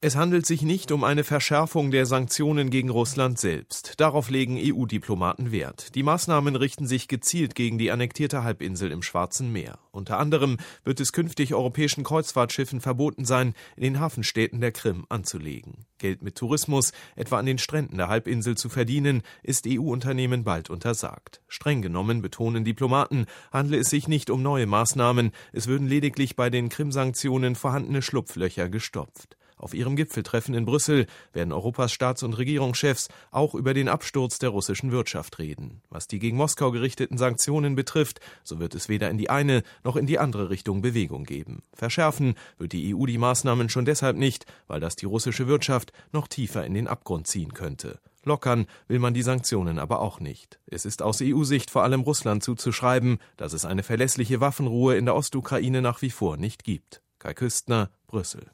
Es handelt sich nicht um eine Verschärfung der Sanktionen gegen Russland selbst. Darauf legen EU-Diplomaten Wert. Die Maßnahmen richten sich gezielt gegen die annektierte Halbinsel im Schwarzen Meer. Unter anderem wird es künftig europäischen Kreuzfahrtschiffen verboten sein, in den Hafenstädten der Krim anzulegen. Geld mit Tourismus, etwa an den Stränden der Halbinsel, zu verdienen, ist EU-Unternehmen bald untersagt. Streng genommen, betonen Diplomaten, handle es sich nicht um neue Maßnahmen. Es würden lediglich bei den Krim-Sanktionen vorhandene Schlupflöcher gestopft. Auf ihrem Gipfeltreffen in Brüssel werden Europas Staats- und Regierungschefs auch über den Absturz der russischen Wirtschaft reden. Was die gegen Moskau gerichteten Sanktionen betrifft, so wird es weder in die eine noch in die andere Richtung Bewegung geben. Verschärfen wird die EU die Maßnahmen schon deshalb nicht, weil das die russische Wirtschaft noch tiefer in den Abgrund ziehen könnte. Lockern will man die Sanktionen aber auch nicht. Es ist aus EU-Sicht vor allem Russland zuzuschreiben, dass es eine verlässliche Waffenruhe in der Ostukraine nach wie vor nicht gibt. Kai Küstner, Brüssel.